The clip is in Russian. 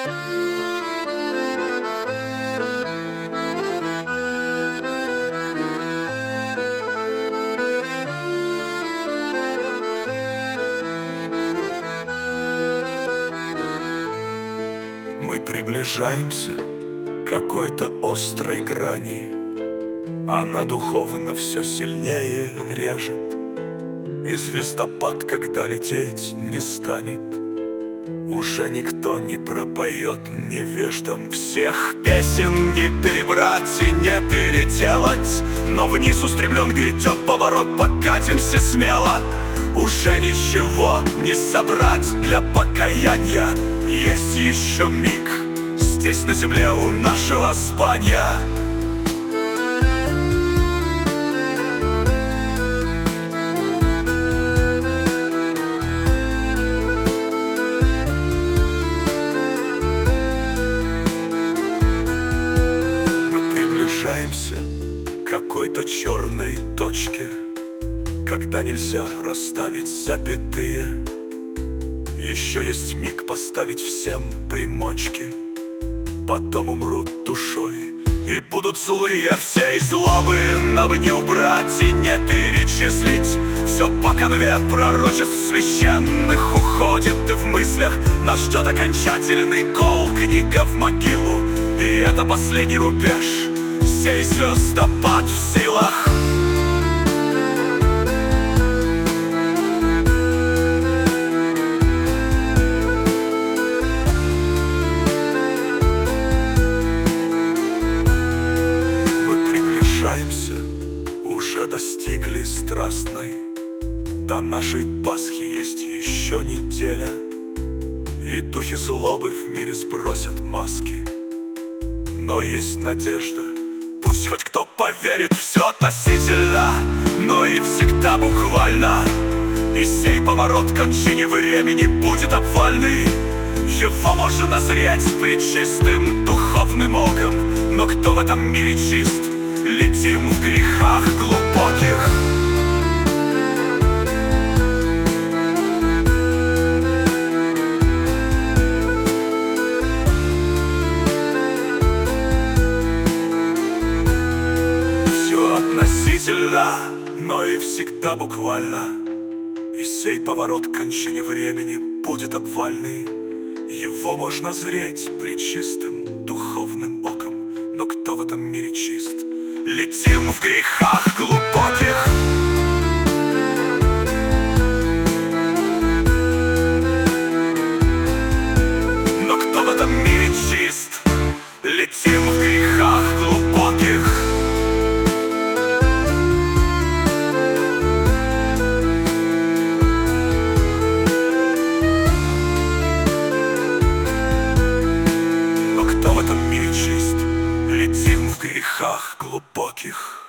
Мы приближаемся к какой-то острой грани. Она духовно все сильнее режет, и звездопад, когда лететь не станет, уже никто не пропоет невеждам всех песен. Не перебрать и не переделать, но вниз устремлен грядет поворот, покатимся смело. Уже ничего не собрать для покаяния. Есть еще миг здесь на земле у нашего спания. Мы приближаемся к какой-то черной точке, когда нельзя расставить запятые. Еще есть миг поставить всем примочки, потом умрут душой и будут злые все. И злобы нам не убрать и не перечислить. Все по конве пророчеств священных уходит, и в мыслях нас ждет окончательный кол, книга в могилу. И это последний рубеж, сей звездопад в силах. Уже достигли страстной, до нашей Пасхи есть еще неделя, и духи злобы в мире сбросят маски. Но есть надежда, пусть хоть кто поверит, все относительно, но и всегда буквально. И сей поворот кончине времени будет обвальный. Его можно назреть пречистым духовным оком, но кто в этом мире чист? Летим в грехах глубоких. Все относительно, но и всегда буквально. И сей поворот к кончине времени будет обвальный. Его можно зреть пречистым духовным оком, но кто в этом мире чист? Летим в грехах глубоких. Но кто в этом мире чист? Летим в грехах глубоких. Но кто в этом мире чист? Летим в грехах глубоких.